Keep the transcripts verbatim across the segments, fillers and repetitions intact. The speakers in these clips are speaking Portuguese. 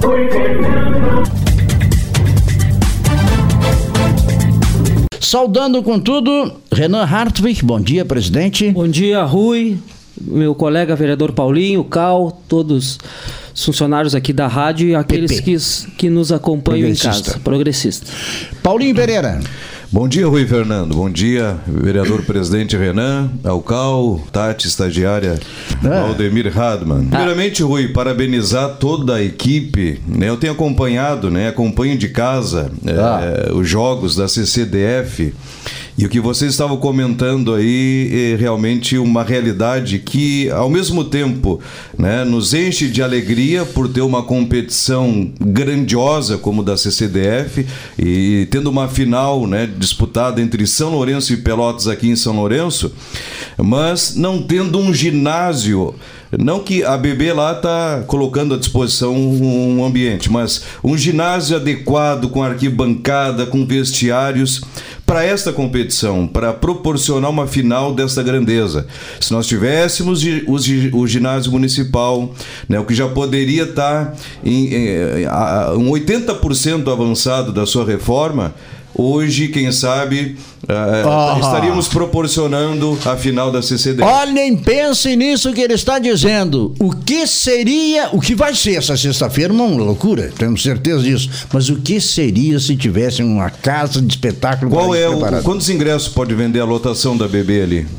Saudando com tudo, Renan Hartwig, bom dia, presidente. Bom dia, Rui, meu colega vereador Paulinho, Cal, todos os funcionários aqui da rádio e aqueles que, que nos acompanham em casa. Progressista. Paulinho Pereira. Bom dia, Rui Fernando. Bom dia, vereador presidente Renan, Alcal, Tati, estagiária, ah. Aldemir Radman. Ah. Primeiramente, Rui, parabenizar toda a equipe. Né? Eu tenho acompanhado, né? Acompanho de casa ah. é, os jogos da C C D F. E o que vocês estavam comentando aí é realmente uma realidade que, ao mesmo tempo, né, nos enche de alegria por ter uma competição grandiosa como da C C D F e tendo uma final, né, disputada entre São Lourenço e Pelotas aqui em São Lourenço, mas não tendo um ginásio. Não que a B B lá está colocando à disposição um ambiente, mas um ginásio adequado, com arquibancada, com vestiários, para esta competição, para proporcionar uma final desta grandeza. Se nós tivéssemos o ginásio municipal, né, o que já poderia estar em, em, em um oitenta por cento avançado da sua reforma, hoje, quem sabe, uh, oh. estaríamos proporcionando a final da C C D F. Olhem, pensem nisso que ele está dizendo. O que seria, o que vai ser essa sexta-feira, uma loucura, temos certeza disso. Mas o que seria se tivesse uma casa de espetáculo? Qual é o, quantos ingressos pode vender a lotação da B B ali?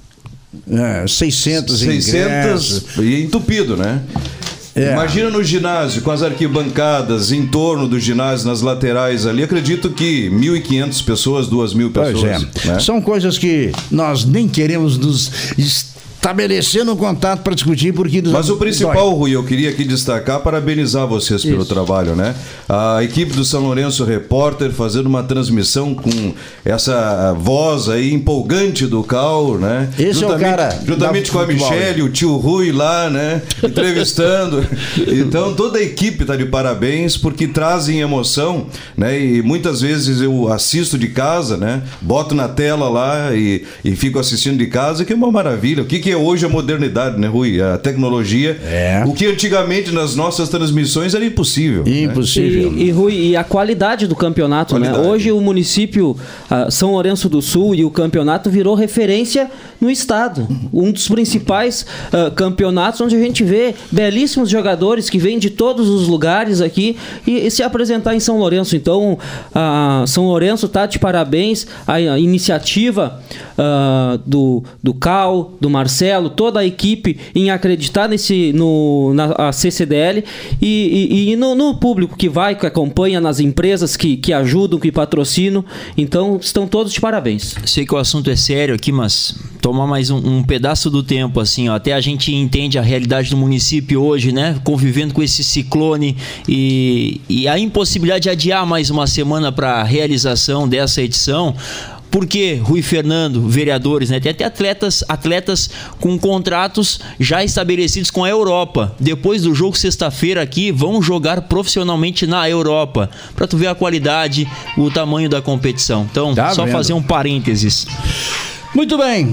É, seiscentos, seiscentos ingressos. E entupido, né? É. Imagina no ginásio, com as arquibancadas em torno do ginásio, nas laterais ali, acredito que mil e quinhentas pessoas, duas mil pessoas. Pois é. Né? São coisas que nós nem queremos nos estabelecer um contato para discutir, porque... Mas o principal, dói. Rui, eu queria aqui destacar, parabenizar vocês Isso. pelo trabalho, né? A equipe do São Lourenço Repórter fazendo uma transmissão com essa voz aí empolgante do Cal, né? Esse juntamente, é o cara... Juntamente com a Michele, o tio Rui lá, né? Entrevistando. Então, toda a equipe está de parabéns, porque trazem emoção, né? E muitas vezes eu assisto de casa, né? Boto na tela lá e, e fico assistindo de casa, que é uma maravilha. O que, que é hoje a modernidade, né, Rui? A tecnologia. É. O que antigamente nas nossas transmissões era impossível. Impossível. Né? E, e, Rui, e a qualidade do campeonato, qualidade. né? Hoje o município uh, São Lourenço do Sul e o campeonato virou referência no estado. Um dos principais uh, campeonatos onde a gente vê belíssimos jogadores que vêm de todos os lugares aqui e, e se apresentar em São Lourenço. Então, uh, São Lourenço está de parabéns à iniciativa uh, do, do Cal, do Marcelo, toda a equipe em acreditar nesse, no, na C C D L e, e, e no, no público que vai, que acompanha, nas empresas que, que ajudam, que patrocinam. Então, estão todos de parabéns. Sei que o assunto é sério aqui, mas tomar mais um, um pedaço do tempo, assim, ó, até a gente entende a realidade do município hoje, né? Convivendo com esse ciclone e, e a impossibilidade de adiar mais uma semana para a realização dessa edição. Porque, Rui Fernando, vereadores, né? Tem até atletas, atletas com contratos já estabelecidos com a Europa. Depois do jogo sexta-feira aqui, vão jogar profissionalmente na Europa. Para tu ver a qualidade, o tamanho da competição. Então, tá só vendo. Fazer um parênteses. Muito bem,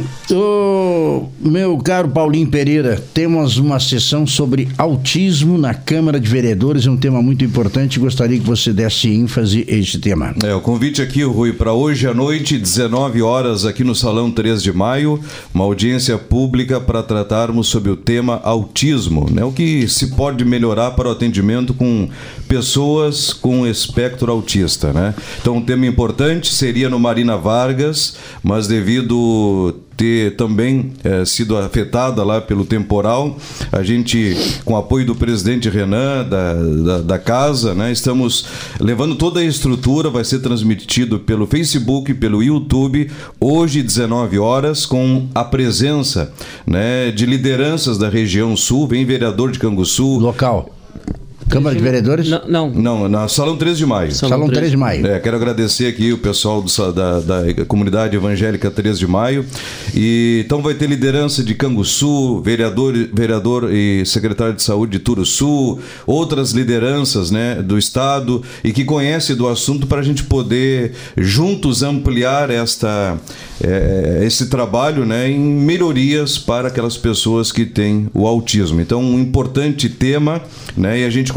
o meu caro Paulinho Pereira, temos uma sessão sobre autismo na Câmara de Vereadores, é um tema muito importante, gostaria que você desse ênfase a este tema. É, o convite aqui, Rui, para hoje à noite, dezenove horas, aqui no Salão três de maio, uma audiência pública para tratarmos sobre o tema autismo, né? O que se pode melhorar para o atendimento com pessoas com espectro autista, né? Então, um tema importante seria no Marina Vargas, mas devido ter também é, sido afetada lá pelo temporal, a gente, com o apoio do presidente Renan, da, da, da casa, né, estamos levando toda a estrutura, vai ser transmitido pelo Facebook, pelo YouTube, hoje, dezenove horas, com a presença, né, de lideranças da região sul, vem vereador de Canguçu. Local. Câmara de Vereadores? Não, não. Não, na Salão três de maio. Salão, Salão três de maio. É, quero agradecer aqui o pessoal do, da, da comunidade evangélica três de maio. E, então vai ter liderança de Canguçu, vereador, vereador e secretário de saúde de Turuçu, outras lideranças, né, do estado e que conhecem do assunto para a gente poder juntos ampliar esta, é, esse trabalho, né, em melhorias para aquelas pessoas que têm o autismo. Então, um importante tema, né, e a gente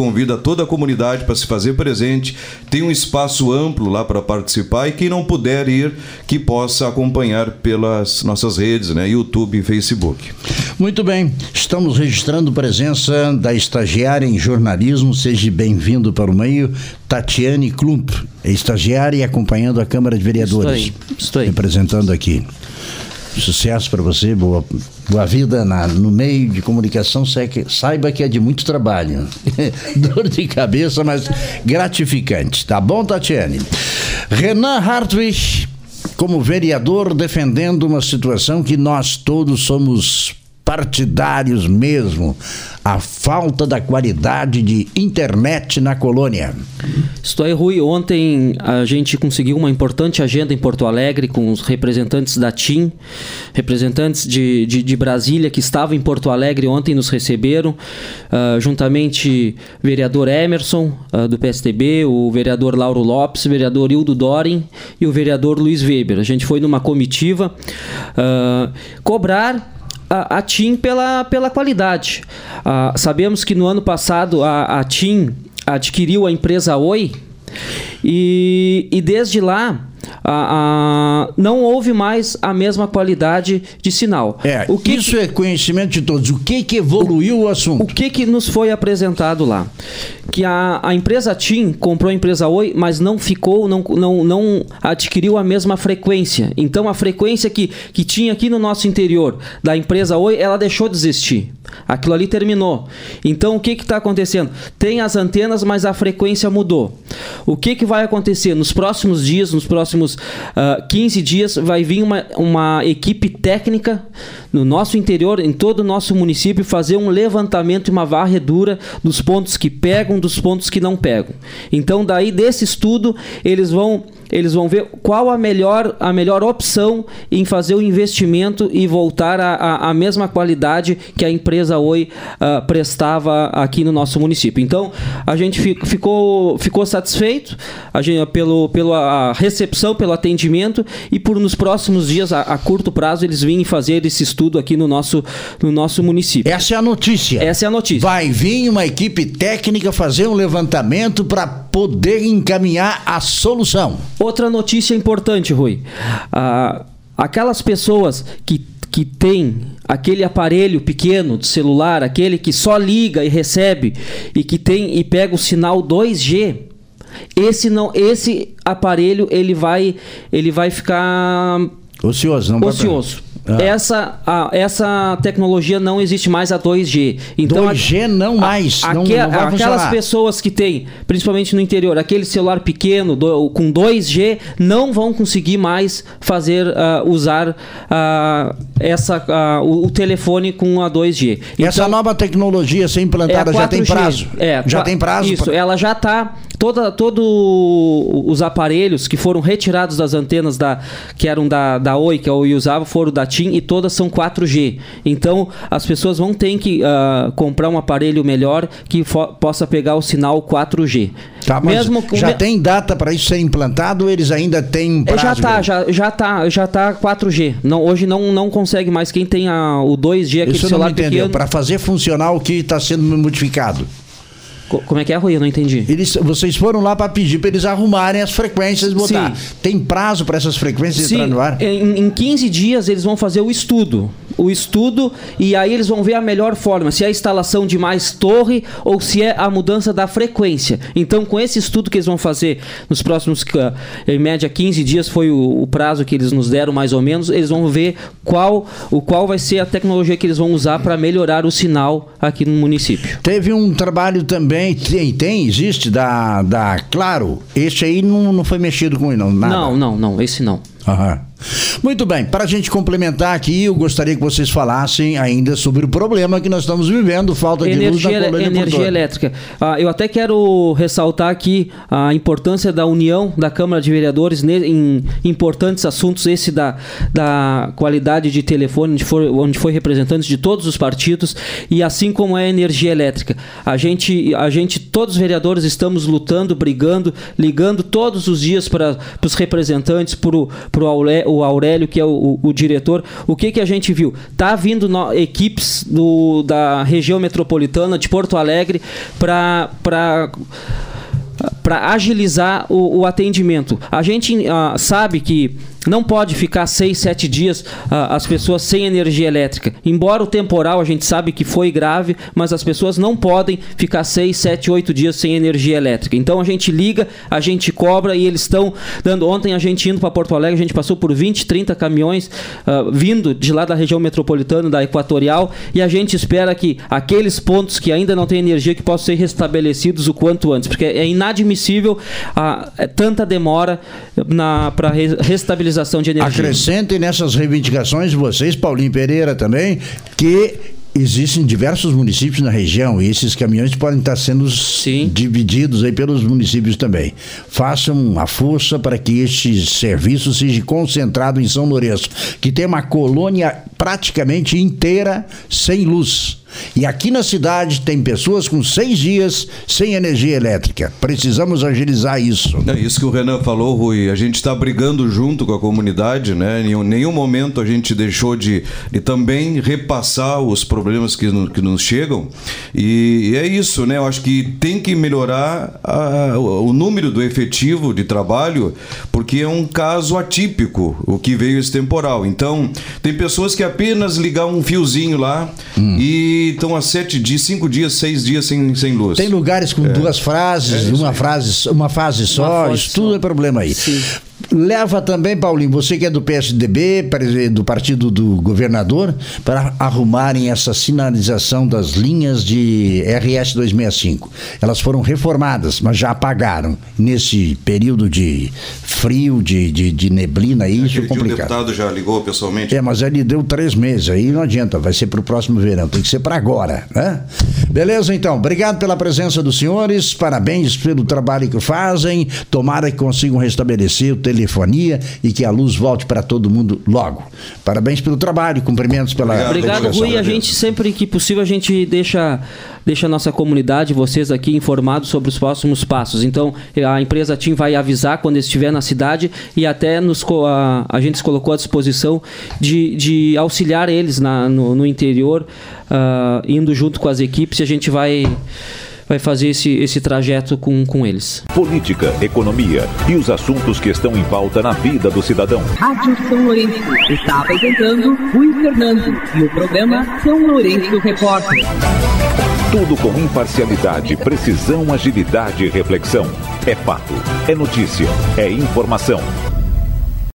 convida toda a comunidade para se fazer presente. Tem um espaço amplo lá para participar, e quem não puder ir, que possa acompanhar pelas nossas redes, né? YouTube e Facebook. Muito bem, estamos registrando presença da estagiária em jornalismo. Seja bem-vindo para o meio, Tatiane Klump, é estagiária e acompanhando a Câmara de Vereadores. Estou aí, estou aí. Representando aqui. Sucesso para você, boa, boa vida na, no meio de comunicação. Saiba que é de muito trabalho. Dor de cabeça, mas gratificante. Tá bom, Tatiane? Renan Hartwig, como vereador, defendendo uma situação que nós todos somos partidários mesmo, a falta da qualidade de internet na colônia. Estou aí, Rui. Ontem a gente conseguiu uma importante agenda em Porto Alegre com os representantes da TIM, representantes de, de, de Brasília que estavam em Porto Alegre ontem nos receberam, uh, juntamente o vereador Emerson, uh, do P S D B, o vereador Lauro Lopes, o vereador Hildo Dorin e o vereador Luiz Weber. A gente foi numa comitiva uh, cobrar a, a TIM pela, pela qualidade. Uh, sabemos que no ano passado a, a TIM adquiriu a empresa Oi e, e desde lá a, a, não houve mais a mesma qualidade de sinal. É, o que isso que, é conhecimento de todos. O que que evoluiu o, o assunto? O que que nos foi apresentado lá? Que a, a empresa TIM comprou a empresa Oi, mas não ficou, não, não, não adquiriu a mesma frequência. Então a frequência que, que tinha aqui no nosso interior da empresa Oi, ela deixou de existir. Aquilo ali terminou. Então o que que está acontecendo? Tem as antenas, mas a frequência mudou. O que que vai acontecer? Nos próximos dias, nos próximos uh, quinze dias, vai vir uma, uma equipe técnica no nosso interior, em todo o nosso município, fazer um levantamento e uma varredura dos pontos que pegam, dos pontos que não pegam. Então, daí desse estudo, eles vão, eles vão ver qual a melhor, a melhor opção em fazer o investimento e voltar à mesma qualidade que a empresa Oi uh, prestava aqui no nosso município. Então, a gente ficou, ficou satisfeito a gente, pelo, pela recepção, pelo atendimento, e por nos próximos dias, a, a curto prazo, eles virem fazer esse estudo aqui no nosso, no nosso município. Essa é a notícia. Essa é a notícia. Vai vir uma equipe técnica fazer um levantamento para poder encaminhar a solução. Outra notícia importante, Rui. Ah, aquelas pessoas que, que têm aquele aparelho pequeno de celular, aquele que só liga e recebe e que tem e pega o sinal dois G, esse não, esse aparelho ele vai, ele vai ficar ocioso, não ocioso. Pra... Ah. Essa, a, essa tecnologia não existe mais, a dois G. Então, dois G não mais. A, não, aque, não vai aquelas funcionar. pessoas que têm, principalmente no interior, aquele celular pequeno do, com dois G, não vão conseguir mais fazer, uh, usar uh, essa, uh, o, o telefone com a dois G. Então, essa nova tecnologia ser implantada é já tem prazo? É, já tem prazo? Isso, pra... ela já está... Toda, todo os aparelhos que foram retirados das antenas da, que eram da, da Oi, que a Oi usava, foram da TIM, e todas são quatro G. Então, as pessoas vão ter que uh, comprar um aparelho melhor que possa pegar o sinal quatro G. Tá, mas Mesmo com... já tem data para isso ser implantado ou eles ainda têm prazo? Já está, já, já tá, já tá quatro G. Não, hoje não, não consegue mais. Quem tem a, o dois G, aquele isso celular não entendeu. pequeno... Para fazer funcionar o que está sendo modificado. Como é que é, Rui? Eu não entendi. Eles, vocês foram lá para pedir para eles arrumarem as frequências e botar. Sim. Tem prazo para essas frequências Sim, entrar no ar? Em, em quinze dias eles vão fazer o estudo. O estudo, e aí eles vão ver a melhor forma, se é a instalação de mais torre ou se é a mudança da frequência. Então, com esse estudo que eles vão fazer nos próximos, em média, quinze dias foi o, o prazo que eles nos deram, mais ou menos, eles vão ver qual, o qual vai ser a tecnologia que eles vão usar para melhorar o sinal aqui no município. Teve um trabalho também, tem, tem existe, da, da Claro. Esse aí não, não foi mexido com ele, não? Nada. Não, não, não, esse não. Aham. Muito bem, para a gente complementar aqui, eu gostaria que vocês falassem ainda sobre o problema que nós estamos vivendo, falta de energia, luz na colônia. Energia elétrica. Ah, eu até quero ressaltar aqui a importância da união da Câmara de Vereadores em importantes assuntos, esse da, da qualidade de telefone, onde foi, onde foi representantes de todos os partidos, e assim como é a energia elétrica. A gente, a gente todos os vereadores estamos lutando, brigando, ligando todos os dias para os representantes, para o o Aurélio, que é o, o, o diretor, o que, que a gente viu? Tá vindo no, equipes do, da região metropolitana de Porto Alegre para para para agilizar o, o atendimento. A gente uh, sabe que não pode ficar seis, sete dias uh, as pessoas sem energia elétrica. Embora o temporal a gente sabe que foi grave, mas as pessoas não podem ficar seis, sete, oito dias sem energia elétrica. Então a gente liga, a gente cobra e eles estão dando... Ontem a gente indo para Porto Alegre, a gente passou por vinte, trinta caminhões uh, vindo de lá da região metropolitana, da Equatorial, e a gente espera que aqueles pontos que ainda não têm energia que possam ser restabelecidos o quanto antes, porque é inadmissível uh, tanta demora para restabilizar de energia. Acrescentem nessas reivindicações de vocês, Paulinho Pereira também, que existem diversos municípios na região e esses caminhões podem estar sendo Sim. divididos aí pelos municípios também. Façam a força para que este serviço seja concentrado em São Lourenço, que tem uma colônia praticamente inteira sem luz. E aqui na cidade tem pessoas com seis dias sem energia elétrica. Precisamos agilizar isso. É isso que o Renan falou, Rui. A gente está brigando junto com a comunidade, né? Em nenhum momento a gente deixou de, de também repassar os problemas que, no, que nos chegam. E, e é isso, né? Eu acho que tem que melhorar a, o, o número do efetivo de trabalho, porque é um caso atípico o que veio esse temporal. Então, tem pessoas que apenas ligam um fiozinho lá hum. e estão há sete dias, cinco dias, seis dias sem, sem luz. Tem lugares com é. duas frases, é uma, frase, uma fase só, isso tudo só. É problema aí. Sim. Leva também, Paulinho, você que é do P S D B, do partido do governador, para arrumarem essa sinalização das linhas de R S duzentos e sessenta e cinco. Elas foram reformadas, mas já apagaram. Nesse período de frio, de, de, de neblina, aí, isso é complicado. O deputado já ligou pessoalmente? É, mas ele deu três meses, aí não adianta, vai ser para o próximo verão, tem que ser para agora, né? Beleza, então, obrigado pela presença dos senhores, parabéns pelo trabalho que fazem, tomara que consigam restabelecer o telefonia e que a luz volte para todo mundo logo. Parabéns pelo trabalho, cumprimentos pela... Obrigado, Rui. A gente, sempre que possível, a gente deixa, deixa a nossa comunidade, vocês aqui, informados sobre os próximos passos. Então, a empresa TIM vai avisar quando estiver na cidade e até nos, a, a gente se colocou à disposição de, de auxiliar eles na, no, no interior, uh, indo junto com as equipes, e a gente vai... vai fazer esse, esse trajeto com, com eles. Política, economia e os assuntos que estão em pauta na vida do cidadão. Rádio São Lourenço está apresentando Rui Fernando e o programa São Lourenço Repórter. Tudo com imparcialidade, precisão, agilidade e reflexão. É fato, é notícia, é informação.